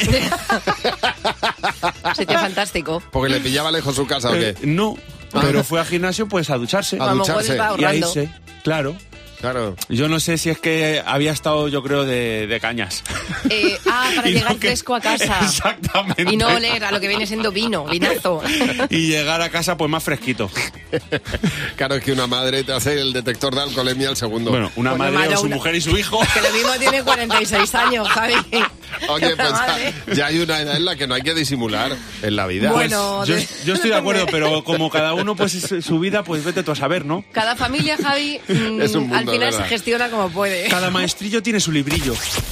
Sitio fantástico. Porque le pillaba lejos su casa, ¿o qué? No, pero fue al gimnasio pues a ducharse. A ducharse. va Y a ahorrando. irse, claro. Claro. Yo no sé si es que había estado, yo creo, de cañas. Para Y llegar no que- fresco a casa. Exactamente. Y no oler a lo que viene siendo vinazo. Y llegar a casa pues más fresquito. Claro, es que una madre te hace el detector de alcoholemia al segundo. Bueno, una madre o su mujer y su hijo. Que lo mismo tiene 46 años, Javi. Oye, pues ya hay una edad en la que no hay que disimular en la vida. Bueno, pues yo estoy de acuerdo, pero como cada uno pues su vida, pues vete tú a saber, ¿no? Cada familia, Javi, Es un mundo, al final ¿verdad? se gestiona como puede. Cada maestrillo tiene su librillo.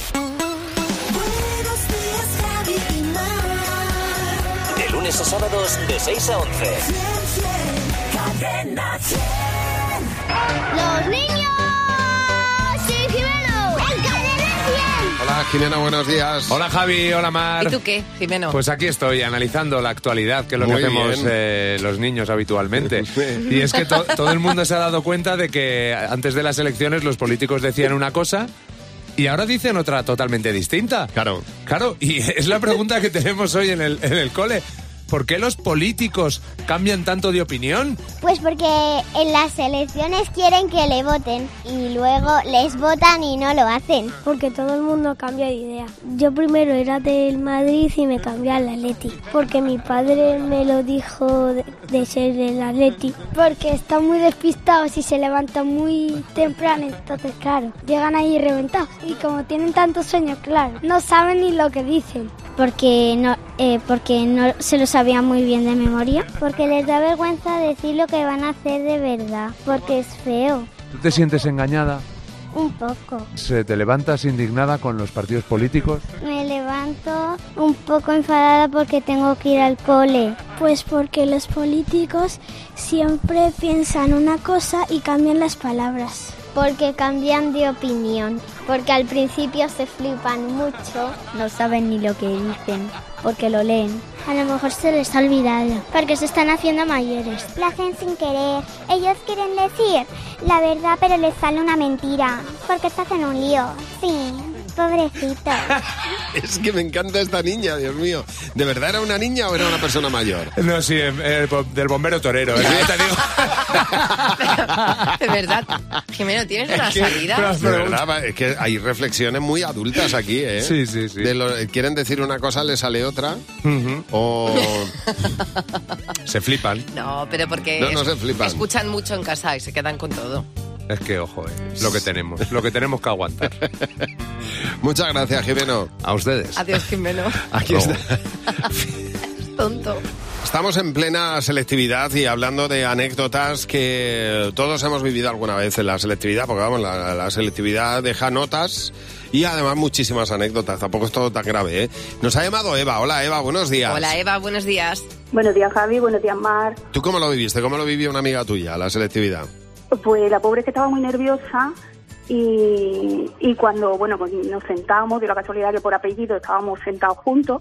De lunes a sábados de 6 a 11. ¡Los niños! ¡Sí, Jimeno! ¡En Cadena 100! Hola, Jimena, buenos días. Hola, Javi, hola, Mar. ¿Y tú qué, Jimeno? Pues aquí estoy, analizando la actualidad, que es lo Muy que hacemos bien. los niños habitualmente. Y es que todo el mundo se ha dado cuenta de que antes de las elecciones los políticos decían una cosa y ahora dicen otra totalmente distinta. Claro. Claro, y es la pregunta que tenemos hoy en el cole. ¿Por qué los políticos cambian tanto de opinión? Pues porque en las elecciones quieren que le voten y luego les votan y no lo hacen. Porque todo el mundo cambia de idea. Yo primero era del Madrid y me cambié al Atleti. Porque mi padre me lo dijo de ser del Atleti. Porque están muy despistados y se levantan muy temprano. Entonces, claro, llegan ahí reventados. Y como tienen tantos sueños, claro, no saben ni lo que dicen. Porque no se lo sabían muy bien de memoria. Porque les da vergüenza decir lo que van a hacer de verdad. Porque es feo. ¿Tú te sientes engañada? Un poco. ¿Te levantas indignada con los partidos políticos? Me levanto un poco enfadada porque tengo que ir al cole. Pues porque los políticos siempre piensan una cosa y cambian las palabras. Porque cambian de opinión. Porque al principio se flipan mucho. No saben ni lo que dicen. Porque lo leen. A lo mejor se les ha olvidado. Porque se están haciendo mayores. Lo hacen sin querer. Ellos quieren decir la verdad, pero les sale una mentira. Porque se hacen un lío. Sí, pobrecito. Es que me encanta esta niña, Dios mío. ¿De verdad era una niña o era una persona mayor? No, sí, del bombero torero. ¿Eh? Te digo. De verdad, Jimeno, ¿tienes una salida? De verdad, es que hay reflexiones muy adultas aquí, ¿eh? Sí, sí, sí. Quieren decir una cosa, les sale otra. O se flipan. No, pero porque no se flipan. Escuchan mucho en casa y se quedan con todo. Es que, ojo, lo que tenemos que aguantar. Muchas gracias, Jimeno. A ustedes. Adiós, Jimeno. Aquí está. Es tonto. Estamos en plena selectividad y hablando de anécdotas que todos hemos vivido alguna vez en la selectividad, porque vamos, la selectividad deja notas y además muchísimas anécdotas, tampoco es todo tan grave, ¿eh? Nos ha llamado Eva. Hola, Eva, buenos días. Hola, Eva, buenos días. Buenos días, Javi, buenos días, Mar. ¿Tú cómo lo viviste? ¿Cómo lo vivió una amiga tuya, la selectividad? Pues la pobre que estaba muy nerviosa y cuando, bueno, pues nos sentamos, de la casualidad que por apellido estábamos sentados juntos,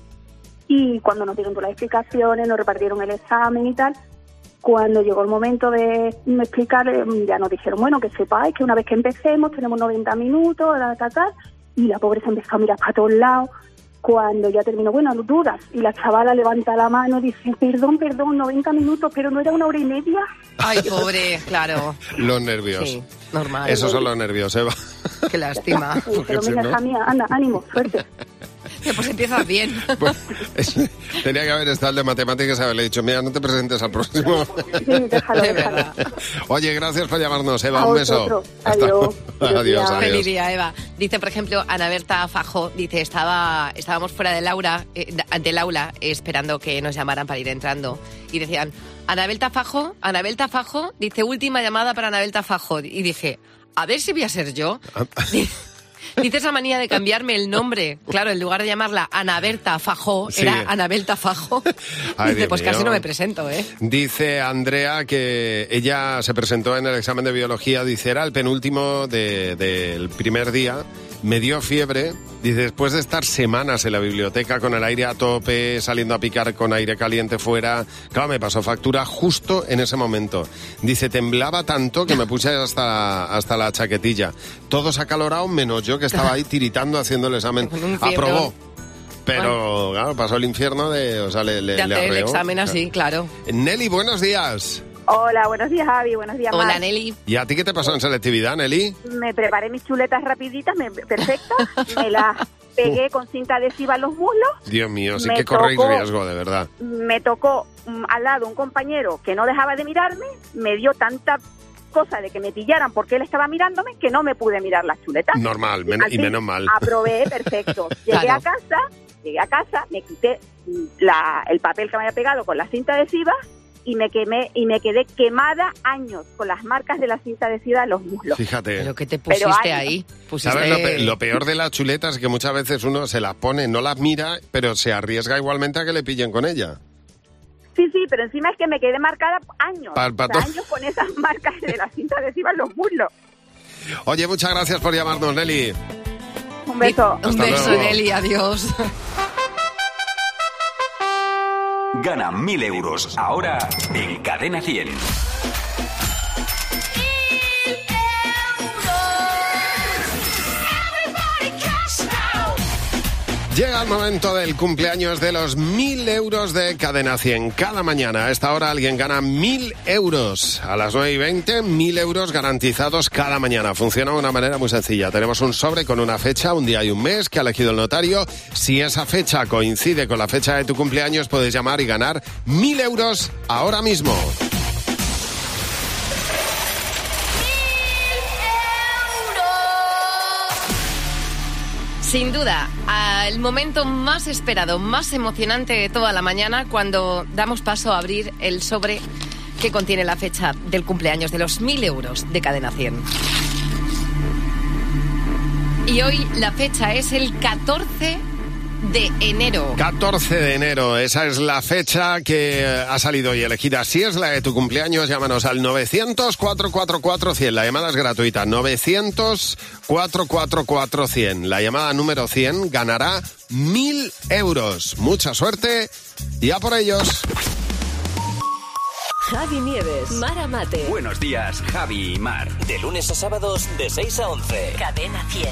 y cuando nos dieron todas las explicaciones, nos repartieron el examen y tal, cuando llegó el momento de explicar, ya nos dijeron, bueno, que sepáis que una vez que empecemos tenemos 90 minutos, y la pobre se empezó a mirar para todos lados. Cuando ya terminó, bueno, dudas, y la chavala levanta la mano y dice, perdón, 90 minutos, pero no era 1 hora y media. Ay, pobre, claro. Los nervios. Sí, normal. Esos son los nervios, Eva. Qué lástima. Pero mira, hija mía, anda, ánimo, suerte. Pues empiezas bien. Pues, tenía que haber estado el de matemáticas y haberle dicho, mira, no te presentes al próximo. Sí, déjalo. Oye, gracias por llamarnos, Eva. Un beso. Adiós. Adiós. Feliz día, Eva. Dice, por ejemplo, Ana Berta Fajo, dice, estábamos fuera del aula esperando que nos llamaran para ir entrando. Y decían, Anabelta Fajo, dice, última llamada para Anabelta Fajo. Y dije, a ver si voy a ser yo. Dice esa manía de cambiarme el nombre. Claro, en lugar de llamarla Ana Berta Fajó, sí. Era Anabelta Fajo. Ay, dice, pues mío. casi no me presento, ¿eh? Dice Andrea que ella se presentó en el examen de biología, dice, era el penúltimo del primer día, me dio fiebre, dice, después de estar semanas en la biblioteca con el aire a tope, saliendo a picar con aire caliente fuera, claro, me pasó factura justo en ese momento. Dice, temblaba tanto que me puse hasta la chaquetilla. Todos acalorados, menos yo que estaba ahí tiritando haciendo el examen. Aprobó. Pero, claro, pasó el infierno de hacer el examen así, claro. Nelly, buenos días. Hola, buenos días, Javi, buenos días, Hola, Mar. Nelly. ¿Y a ti qué te pasó en selectividad, Nelly? Me preparé mis chuletas rapiditas, perfectas, pegué con cinta adhesiva en los muslos. Dios mío, sí Me que corréis tocó- riesgo, de verdad. Me tocó al lado un compañero que no dejaba de mirarme, me dio tanta cosa de que me pillaran porque él estaba mirándome que no me pude mirar las chuletas. Normal, Al y fin, menos mal. Aprobé, perfecto. Llegué a casa, me quité el papel que me había pegado con la cinta adhesiva y me quedé quemada años con las marcas de la cinta adhesiva en los muslos. Fíjate. ¿Pero qué te Pero pusiste años. ahí? ¿Sabes lo peor de las chuletas? Es que muchas veces uno se las pone, no las mira, pero se arriesga igualmente a que le pillen con ella. Sí, pero encima es que me quedé marcada años. Pa' O sea, todo. años con esas marcas de la cinta adhesiva en los muslos. Oye, muchas gracias por llamarnos, Nelly. Un beso. Un beso, luego. Nelly, adiós. Gana 1.000 euros ahora en Cadena 100. Llega el momento del cumpleaños de los 1.000 euros de Cadena 100. Cada mañana a esta hora alguien gana 1.000 euros. A las 9:20, 1.000 euros garantizados cada mañana. Funciona de una manera muy sencilla. Tenemos un sobre con una fecha, un día y un mes que ha elegido el notario. Si esa fecha coincide con la fecha de tu cumpleaños, puedes llamar y ganar 1.000 euros ahora mismo. Sin duda, el momento más esperado, más emocionante de toda la mañana, cuando damos paso a abrir el sobre que contiene la fecha del cumpleaños de los 1.000 euros de Cadena 100. Y hoy la fecha es el 14 de enero. 14 de enero, esa es la fecha que ha salido hoy elegida. Si es la de tu cumpleaños, llámanos al 900-444-100. La llamada es gratuita. 900-444-100. La llamada número 100 ganará 1.000 euros. Mucha suerte y a por ellos. Javi Nieves, Mara Mate. Buenos días, Javi y Mar. De lunes a sábados de 6 a 11. Cadena 100.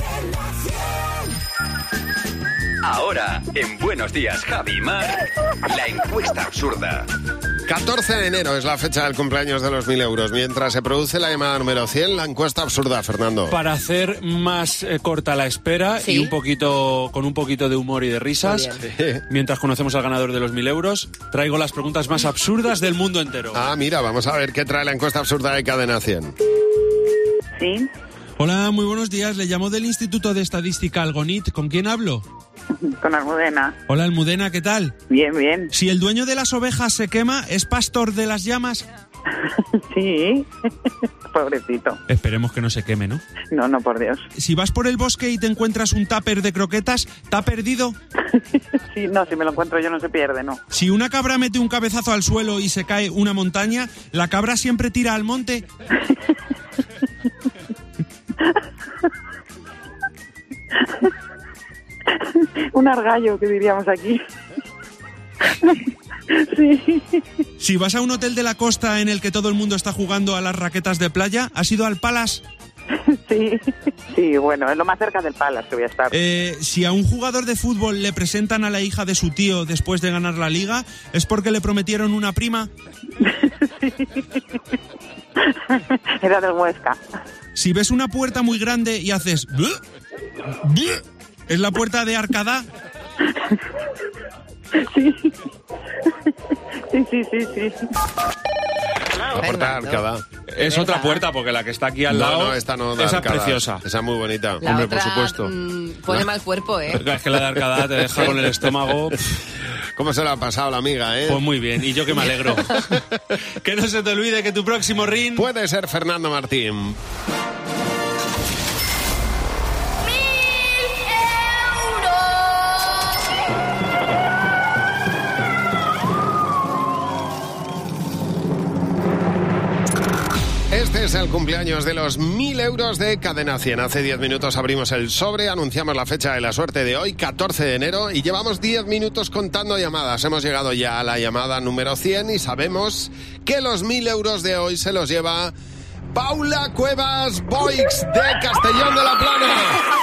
Ahora, en Buenos días, Javi y Mar, la encuesta absurda. 14 de enero es la fecha del cumpleaños de los 1.000 euros. Mientras se produce la llamada número 100, la encuesta absurda, Fernando. Para hacer más corta la espera ¿Sí? y con un poquito de humor y de risas, mientras conocemos al ganador de los 1.000 euros, traigo las preguntas más absurdas del mundo entero. Ah, mira, vamos a ver qué trae la encuesta absurda de Cadena 100. Sí, Hola, muy buenos días. Le llamo del Instituto de Estadística Algonit. ¿Con quién hablo? con Almudena. Hola, Almudena, ¿qué tal? Bien, bien. Si el dueño de las ovejas se quema, ¿es pastor de las llamas? Sí, pobrecito. Esperemos que no se queme, ¿no? No, por Dios. Si vas por el bosque y te encuentras un tupper de croquetas, ¿te ha perdido? Sí, no, si me lo encuentro yo no se pierde, no. Si una cabra mete un cabezazo al suelo y se cae una montaña, ¿la cabra siempre tira al monte? Un argallo, que diríamos aquí. Sí. Si vas a un hotel de la costa en el que todo el mundo está jugando a las raquetas de playa, ¿has ido al Palace? Sí, bueno, es lo más cerca del Palace que voy a estar. Si a un jugador de fútbol le presentan a la hija de su tío después de ganar la liga, ¿es porque le prometieron una prima? Era del Huesca. Si ves una puerta muy grande y haces... "Buh", "Buh", ¿es la puerta de Arcadá? Sí. La puerta de Arcada. Es otra puerta, porque la que está aquí al lado... No, esta no. de Esa es Arcada. preciosa. Esa es muy bonita. La Hombre, otra, por supuesto. Pone mal cuerpo, ¿eh? Es que la de Arcadá te deja con el estómago... ¿Cómo se la ha pasado la amiga, eh? Pues muy bien, y yo que me alegro. Que no se te olvide que tu próximo ring... Puede ser Fernando Martín. Este es el cumpleaños de los 1.000 euros de Cadena 100. Hace 10 minutos abrimos el sobre, anunciamos la fecha de la suerte de hoy, 14 de enero, y llevamos 10 minutos contando llamadas. Hemos llegado ya a la llamada número 100 y sabemos que los 1.000 euros de hoy se los lleva Paula Cuevas Boix de Castellón de la Plana.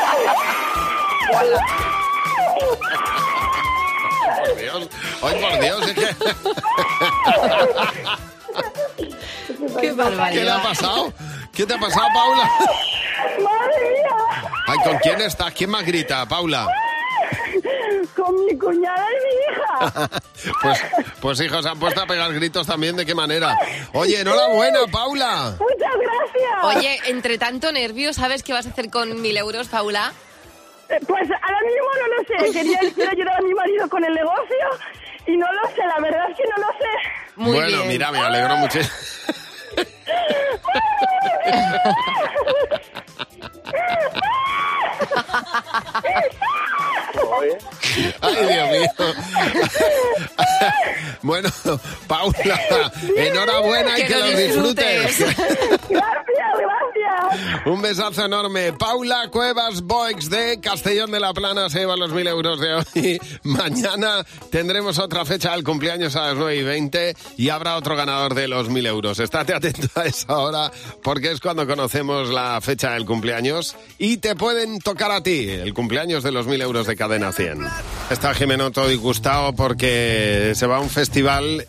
Por Dios, hoy por Dios, es que... ¡Qué barbaridad! ¿Qué le ha pasado? ¿Qué te ha pasado, Paula? ¡Madre mía! Ay, ¿con quién estás? ¿Quién más grita, Paula? Con mi cuñada y mi hija. Pues hijos, se han puesto a pegar gritos también. ¿De qué manera? Oye, enhorabuena, Paula. Muchas gracias. Oye, entre tanto nervio, ¿sabes qué vas a hacer con 1.000 euros, Paula? Pues ahora mismo no lo sé. Quería ayudar a mi marido con el negocio y no lo sé. La verdad es que no lo sé. Muy bueno, bien. Mira, me alegro mucho. Ay, Dios mío. Bueno, Paula, enhorabuena y que lo disfrutes. Gracias. Un besazo enorme. Paula Cuevas Boix de Castellón de la Plana se lleva los 1.000 euros de hoy. Mañana tendremos otra fecha del cumpleaños a las 9:20 y habrá otro ganador de los 1.000 euros. Estate atento a esa hora porque es cuando conocemos la fecha del cumpleaños y te pueden tocar a ti el cumpleaños de los 1.000 euros de Cadena 100. Está Jimeno todo disgustado porque se va a un festival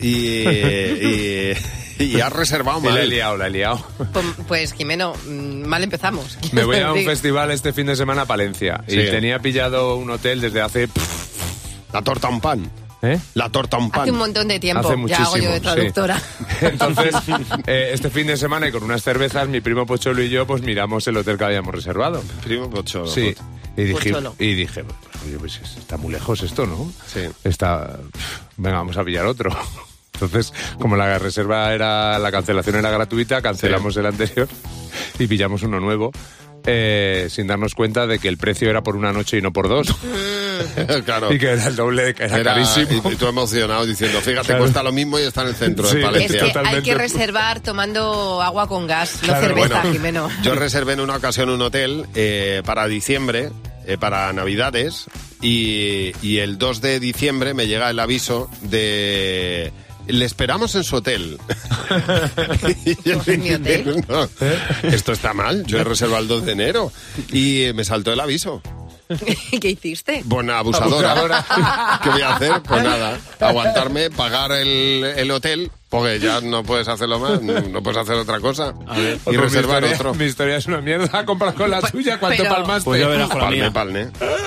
y has reservado mal. La he liado. Pues, Jimeno, mal empezamos. Me voy a un festival este fin de semana a Palencia y Sí. tenía pillado un hotel desde hace... La torta a un pan. ¿Eh? La torta a un pan. Hace un montón de tiempo. Hace Ya hago yo de muchísimo, traductora. sí. Entonces, este fin de semana y con unas cervezas, mi primo Pocholo y yo pues miramos el hotel que habíamos reservado. Primo Pocholo. Sí. Y dije, Pocholo. oye, pues está muy lejos esto, ¿no? Sí. Venga, vamos a pillar otro. Entonces, como la reserva la cancelación era gratuita, cancelamos el anterior y pillamos uno nuevo. Sin darnos cuenta de que el precio era por una noche y no por dos. Claro. Y que era el doble, que era carísimo. Y tú emocionado diciendo, fíjate, Claro. cuesta lo mismo y está en el centro Sí, de Palencia. Es que hay que reservar tomando agua con gas, no cerveza, bueno, Jimeno. Yo reservé en una ocasión un hotel para diciembre, para Navidades, y el 2 de diciembre me llega el aviso de... Le esperamos en su hotel. Y yo ¿En mi hotel? dije, no, esto está mal, yo he reservado el 2 de enero. Y me saltó el aviso. ¿Qué hiciste? Buena abusadora. ¿Qué voy a hacer? Pues nada, aguantarme, pagar el hotel, porque ya no puedes hacerlo más, no puedes hacer otra cosa. Y reservar otro. Mi historia es una mierda, compras con la tuya, ¿cuánto palmaste? Pues ya verás con la mía. Palme.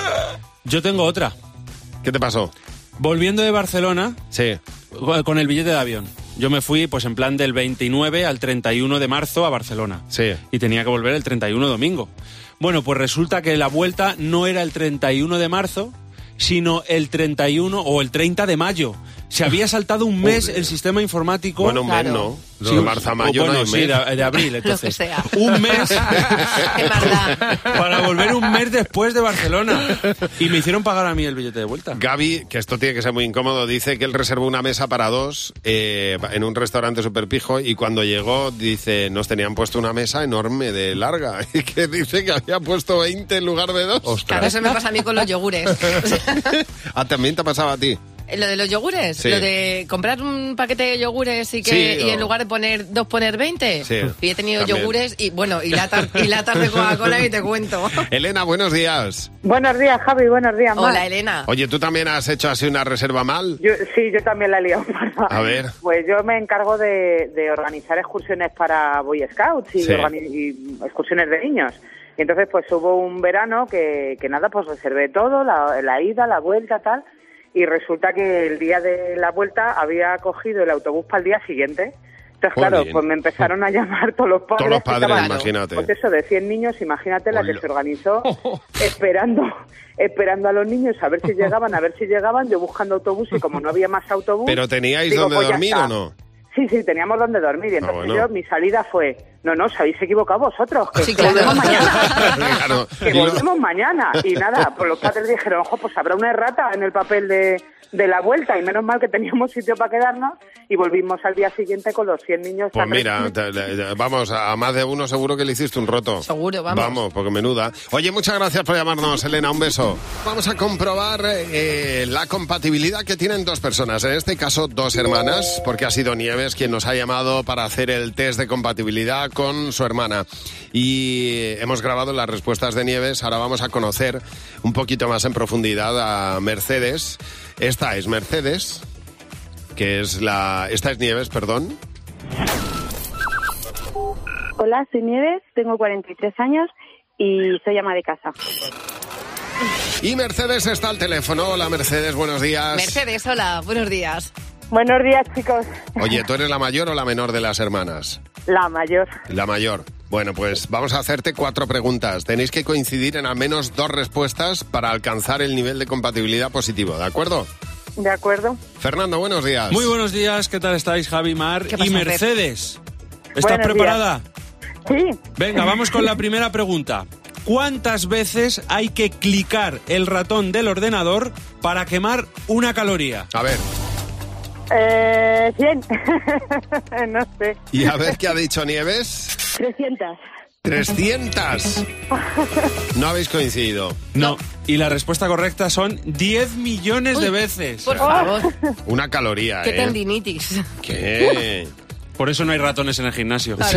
Yo tengo otra. ¿Qué te pasó? Volviendo de Barcelona, Sí. con el billete de avión. Yo me fui pues en plan del 29 al 31 de marzo a Barcelona. Sí. Y tenía que volver el 31 domingo. Bueno, pues resulta que la vuelta no era el 31 de marzo, sino el 31 o el 30 de mayo. Se había saltado un mes el sistema informático. Bueno, un mes no. De marzo a mayo bueno, no hay sí, mes. de abril, entonces. Lo que sea. Un mes Qué maldad. para volver un mes después de Barcelona. Y me hicieron pagar a mí el billete de vuelta. Gaby, que esto tiene que ser muy incómodo, dice que él reservó una mesa para dos en un restaurante súper pijo y cuando llegó, dice, nos tenían puesto una mesa enorme de larga y que dice que había puesto 20 en lugar de 2. Claro, eso me pasa a mí con los yogures. Ah, también te pasaba a ti. Lo de los yogures, Sí. lo de comprar un paquete de yogures y Sí, en lugar de poner 2 poner 20. Sí, Y he tenido también. yogures y latas de Coca-Cola y te cuento. Elena, buenos días. Buenos días, Javi, buenos días, Mar. Hola, Elena. Oye, ¿tú también has hecho así una reserva mal? Yo también la he liado. A ver. Pues yo me encargo de organizar excursiones para Boy Scouts y, Sí. y excursiones de niños. Y entonces pues hubo un verano que nada, pues reservé todo, la ida, la vuelta, tal. Y resulta que el día de la vuelta había cogido el autobús para el día siguiente. Entonces, claro, Jolín. pues me empezaron a llamar todos los padres. Todos los que padres, estaban, imagínate. Pues eso, de 100 niños, imagínate la que Hola. se organizó esperando a los niños a ver si llegaban, yo buscando autobús y como no había más autobús... ¿Pero teníais digo, dónde pues ya dormir está. o no? Sí, teníamos donde dormir y entonces bueno. mi salida fue, no, os habéis equivocado vosotros, que Sí, claro. volvemos mañana. Claro. Que volvemos mañana. Y nada, pues los padres dijeron, ojo, pues habrá una errata en el papel de la vuelta y menos mal que teníamos sitio para quedarnos y volvimos al día siguiente con los 100 niños. Pues tan mira, recién. vamos, a más de uno seguro que le hiciste un roto. Seguro, vamos. Vamos, porque menuda. Oye, muchas gracias por llamarnos, Elena, un beso. Vamos a comprobar la compatibilidad que tienen dos personas, en este caso dos hermanas, porque ha sido Nieves quien nos ha llamado para hacer el test de compatibilidad con su hermana. Y hemos grabado las respuestas de Nieves, ahora vamos a conocer un poquito más en profundidad a Mercedes. Esta es Mercedes, esta es Nieves, perdón. Hola, soy Nieves, tengo 43 años y soy ama de casa. Y Mercedes está al teléfono. Hola, Mercedes, buenos días. Mercedes, hola, buenos días. Buenos días, chicos. Oye, ¿tú eres la mayor o la menor de las hermanas? La mayor. La mayor. Bueno, pues vamos a hacerte 4 preguntas. Tenéis que coincidir en al menos 2 respuestas para alcanzar el nivel de compatibilidad positivo, ¿de acuerdo? De acuerdo. Fernando, buenos días. Muy buenos días, ¿qué tal estáis, Javi, Mar ¿Qué pasa, y Mercedes? ¿Estás Buenos preparada? Sí. Venga, vamos con la primera pregunta. ¿Cuántas veces hay que clicar el ratón del ordenador para quemar una caloría? A ver. 100. No sé. Y a ver qué ha dicho Nieves. 300. 300. No habéis coincidido. No. Y la respuesta correcta son 10 millones de veces. Por favor. Una caloría, Qué tendinitis. ¿Qué? Por eso no hay ratones en el gimnasio. Claro.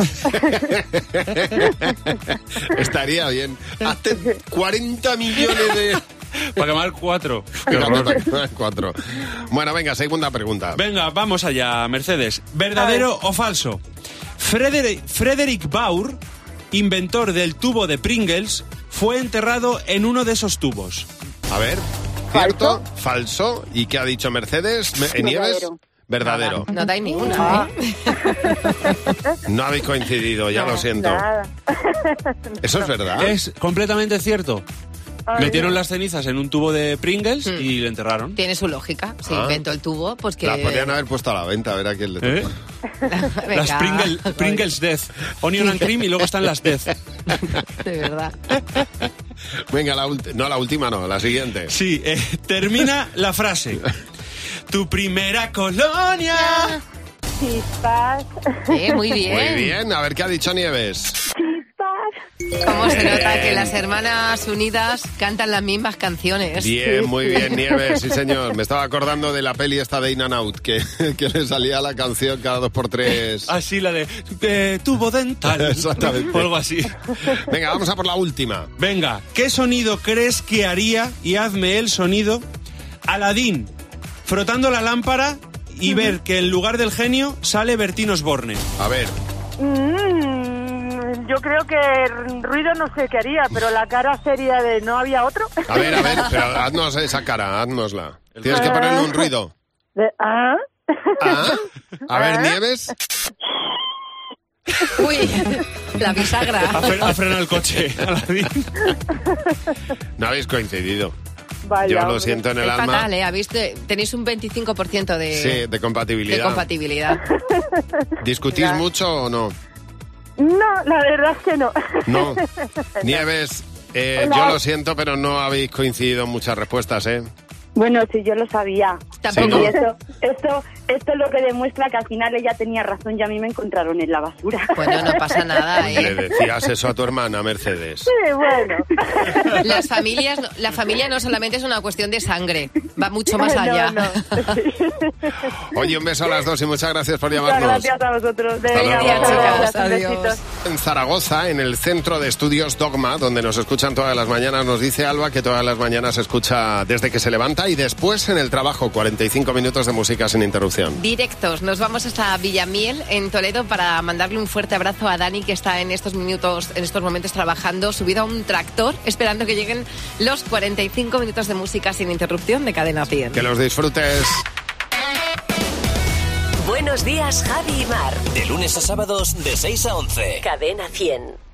Estaría bien. Hazte 40 millones de... Para quemar 4. Para quemar 4. Bueno, venga, segunda pregunta. Venga, vamos allá, Mercedes. ¿Verdadero o falso? Frederick Baur, inventor del tubo de Pringles, fue enterrado en uno de esos tubos. A ver, ¿cierto? ¿Falso? ¿Y qué ha dicho Mercedes? ¿Nieves? Verdadero. No dais ninguna, ¿eh? No habéis coincidido, ya lo siento. Nada. ¿Eso es verdad? Es completamente cierto. Ay, Metieron las cenizas en un tubo de Pringles y le enterraron. Tiene su lógica. Si inventó el tubo, pues que... La podrían haber puesto a la venta, a ver a quién le toca. Venga. Las Pringles Death. Onion and cream y luego están las Death. De verdad. Venga, la última no, la siguiente. Sí, termina la frase. Tu primera colonia. Chispas. Muy bien. Muy bien, a ver qué ha dicho Nieves. ¿Cómo se nota que las hermanas unidas cantan las mismas canciones? Bien, muy bien, Nieves, sí señor. Me estaba acordando de la peli esta de In and Out, que le salía la canción cada 2x3. Así, la de tubo dental. Exactamente. O algo así. Venga, vamos a por la última. Venga, ¿qué sonido crees que haría, y hazme el sonido, Aladín frotando la lámpara y ver que en lugar del genio sale Bertín Osborne? A ver. Yo creo que ruido no sé qué haría, pero la cara sería de ¿no había otro? A ver, pero haznos esa cara, haznosla. Tienes que ponerle un ruido. ¿Ah? A ver, Nieves. Uy, la bisagra. Ha frenado el coche, Aladín. No habéis coincidido. Vaya, yo lo siento en el alma. Fatal, ¿eh? Tenéis un 25% de... Sí, de compatibilidad. De compatibilidad. ¿Discutís mucho o no? No, la verdad es que no. No. Nieves, yo lo siento, pero no habéis coincidido en muchas respuestas, ¿eh? Bueno, sí, yo lo sabía. Tampoco. Sí, ¿no? Esto es lo que demuestra que al final ella tenía razón y a mí me encontraron en la basura. Bueno, no pasa nada, ¿eh? Le decías eso a tu hermana, Mercedes. Sí, bueno. La familia no solamente es una cuestión de sangre, va mucho más allá. No. Oye, un beso a las dos y muchas gracias por Muchas llamarnos. gracias a vosotros. Hasta luego. Gracias, Adiós. En Zaragoza, en el Centro de Estudios Dogma, donde nos escuchan todas las mañanas, nos dice Alba que todas las mañanas escucha desde que se levanta y después en el trabajo, 45 minutos de música sin interrupción. Directos, nos vamos hasta Villamiel, en Toledo, para mandarle un fuerte abrazo a Dani, que está en estos momentos trabajando, subido a un tractor, esperando que lleguen los 45 minutos de música sin interrupción de Cadena 100. Que los disfrutes. Buenos días, Javi y Mar. De lunes a sábados, de 6 a 11. Cadena 100.